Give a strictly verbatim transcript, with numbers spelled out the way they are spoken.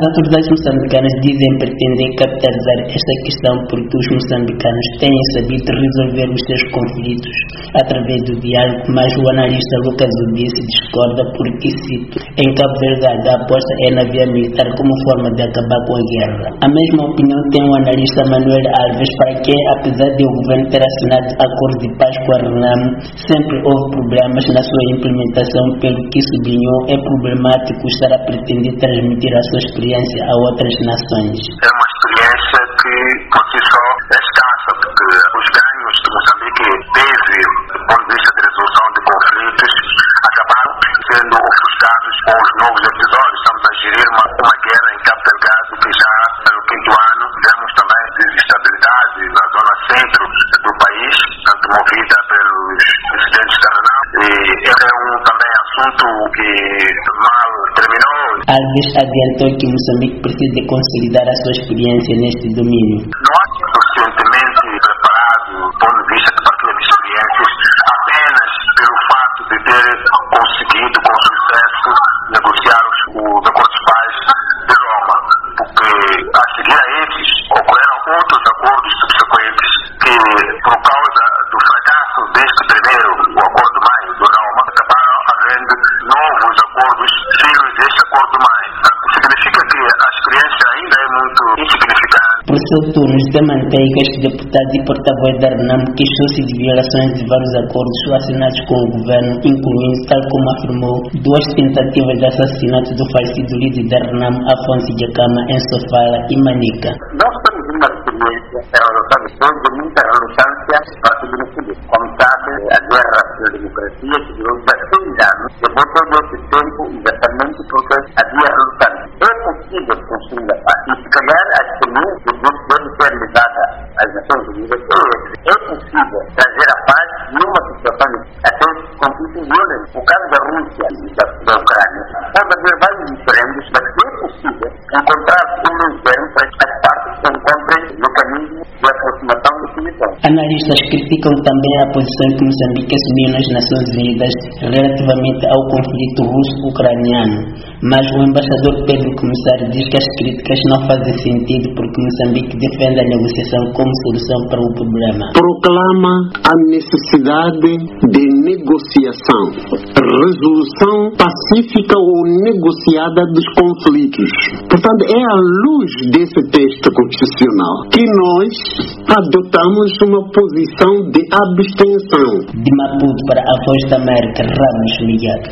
autoridades moçambicanas dizem pretender capitalizar esta questão porque os moçambicanos têm sabido resolver os seus conflitos através do diálogo, mas o analista Lucas Ubice discorda porque, cito, em Cabo Verde a aposta é na via militar como forma de acabar com a guerra. A mesma opinião tem o analista Manuel Alves, para quem, apesar de o governo ter assinado acordos de paz com a RENAMO, sempre houve problemas na sua implementação, pelo que sublinhou é problemático estar a pretender transmitir a sua experiência a outras nações. É uma experiência que, por si só, é escassa, porque os ganhos que Moçambique teve do ponto de vista de resolução de conflitos acabaram sendo ofuscados com os novos episódios. Estamos a gerir uma, uma guerra em Cabo Delgado que já, pelo quinto ano, vemos também desestabilidade na zona centro do país, tanto movida pelos incidentes da RENAMO, e esse é um também assunto que mal terminou. Alves adiantou que Moçambique precisa de consolidar a sua experiência neste domínio. Não há suficientemente preparado do ponto de vista de partilha de experiências apenas pelo fato de ter conseguido com sucesso negociar os, os acordos de paz de Roma, porque a seguir a esses ocorreram outros acordos subsequentes que, por causa do fracasso deste primeiro, o acordo de maio de Roma, acabaram havendo novos acordos filhos deste acordo de maio. Significa que a experiência ainda é muito insignificante. Por seu turno, José Manteiga, este deputado e porta-voz da RENAMO, queixou-se de violações de vários acordos assinados com o governo, incluindo, tal como afirmou, duas tentativas de assassinato do falecido líder da RENAMO, Afonso Djakama, em Sofala e Manica. Nós temos uma experiência, é uma de muita relutância para o genocídio. Como sabe, a guerra pela democracia que durou dezesseis anos, levou todo esse tempo exatamente porque havia relutância. É possível construir a paz. E se calhar a experiência deve ser levada às Nações Unidas. É possível trazer a paz numa situação de até conflitos violentos. O caso da Rússia e da, da Ucrânia pode haver vários diferentes, mas é possível encontrar um meio termo para que as partes encontrem mecanismos de aproximação e solução. Analistas criticam também a posição que Moçambique assumiu nas Nações Unidas relativamente ao conflito russo-ucraniano, mas o embaixador Pedro Comissário diz que as críticas não fazem sentido porque Moçambique defende a negociação como solução para o problema. Proclama a necessidade de negociação, resolução pacífica ou negociada dos conflitos. Portanto, é à luz desse texto constitucional que nós adotamos uma posição de abstenção. De Maputo para a Voz da América, Ramos Miguel.